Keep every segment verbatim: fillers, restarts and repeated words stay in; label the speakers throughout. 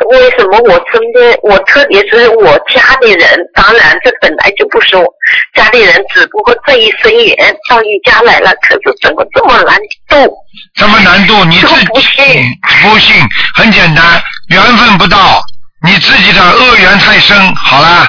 Speaker 1: 为什么我身边，我特别是我家里人，当然这本来就不是我家里人，只不过这一生缘到你家来了，可是怎么这么难度？
Speaker 2: 这么难度，你自己
Speaker 1: 不信？
Speaker 2: 不信，很简单，缘分不到，你自己的恶缘太深，好了，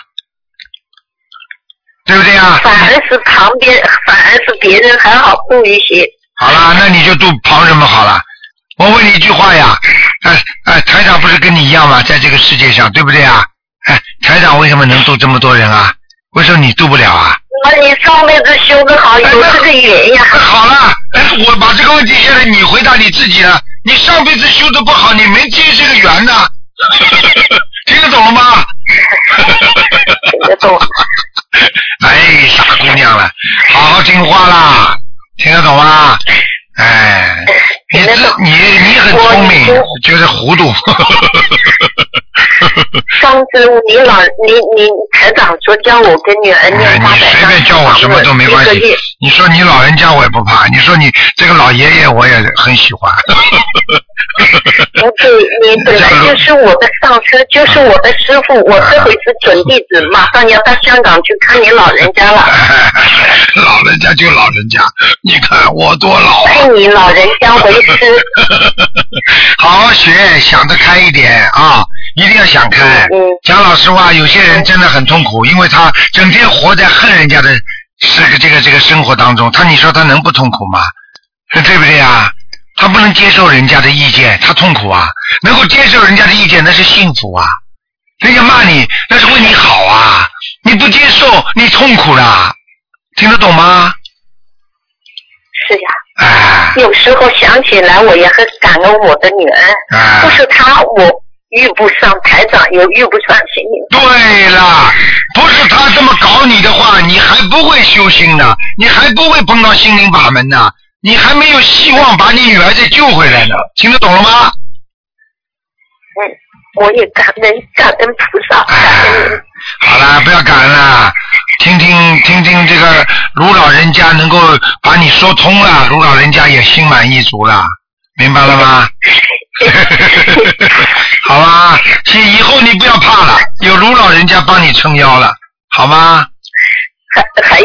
Speaker 2: 对不对啊？
Speaker 1: 反而是旁边，反而是别人还好度一些。
Speaker 2: 好了，那你就度旁人们好了。我问你一句话呀，哎哎，台长不是跟你一样吗？在这个世界上，对不对啊？哎，台长为什么能度这么多人啊？为什么你度不了啊？
Speaker 1: 那你上辈子修得好，有这个缘呀。
Speaker 2: 哎、好了，哎，我把这个问题现在你回答你自己了。你上辈子修得不好，你没结这个缘呢。听得懂了吗？
Speaker 1: 听得懂。
Speaker 2: 哎，傻姑娘了，好好听话啦，听得懂吗？哎，你你你很聪明，就是糊涂。
Speaker 1: 上次你老你你台长说叫我跟女儿念八百张，
Speaker 2: 你随便叫我什么都没关系。你说你老人家我也不怕，你说你这个老爷爷我也很喜欢。
Speaker 1: 不对，你本来就是我的上司，就是我的师傅，我这回是准弟子，马上要到香港去看你老人家了。
Speaker 2: 老人家就老人家，你看我多老啊！
Speaker 1: 拜你老人家为师。
Speaker 2: 好好学，想得开一点啊！一定要想开。
Speaker 1: 嗯。
Speaker 2: 讲老实话，有些人真的很痛苦，因为他整天活在恨人家的这个这个这个生活当中，他你说他能不痛苦吗？对不对啊？他不能接受人家的意见，他痛苦啊！能够接受人家的意见，那是幸福啊！人家骂你，那是为你好啊！你不接受，你痛苦了，听得懂吗？
Speaker 1: 是呀。
Speaker 2: 哎。
Speaker 1: 有时候想起来，我也很感恩我的女儿。
Speaker 2: 哎。
Speaker 1: 不是她，我遇不上台长，又遇不上心灵。
Speaker 2: 对了，不是他这么搞你的话，你还不会修心呢，你还不会碰到心灵法门呢。你还没有希望把你女儿再救回来呢，听得懂了吗？
Speaker 1: 嗯，我也感恩感恩菩萨。
Speaker 2: 哎，好了，不要感恩了，听听听听这个卢老人家能够把你说通了，卢老人家也心满意足了，明白了吗？好吧，以后你不要怕了，有卢老人家帮你撑腰了，好吗？
Speaker 1: 还还